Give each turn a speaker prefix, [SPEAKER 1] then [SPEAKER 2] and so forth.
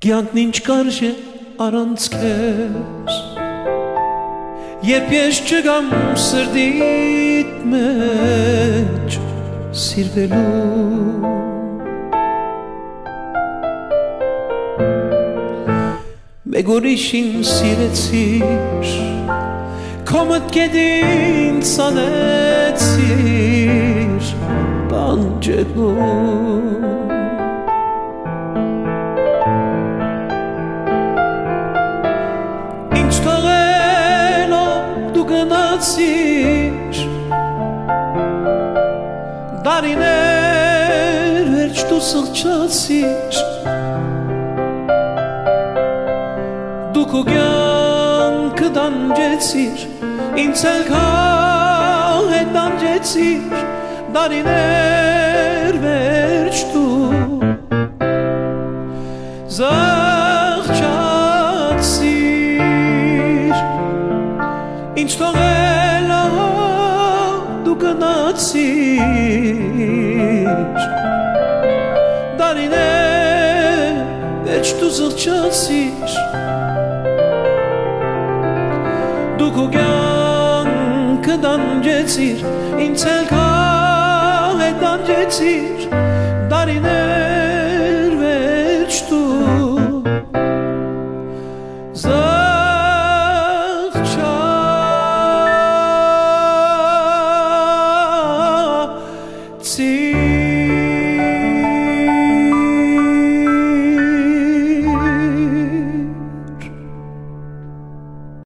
[SPEAKER 1] Կյանքն ինչ կարժ է առանց քեզ, երբ ես չգամ սրտիդ մեջ սիրվելու, մեկ ուրիշին սիրեցիր, քո մտքերին ցանեցիր բանջելու, ինձ թողելով դու գնացիր, դարիներ վերջ դու սղճացիր, դու քո կյանքը դանջեցիր, ինձ էլ քո հետ դանջեցիր, դարիներ վերջ դու զղջացիր, ինձ թողելով դու գնացիր, դարիներ վերջ դու զղջացիր, դու քո կյանքը դանջեցիր, ինձ էլ քո հետ դանջեցիր, դարիներ վերջ դու զղջացիր.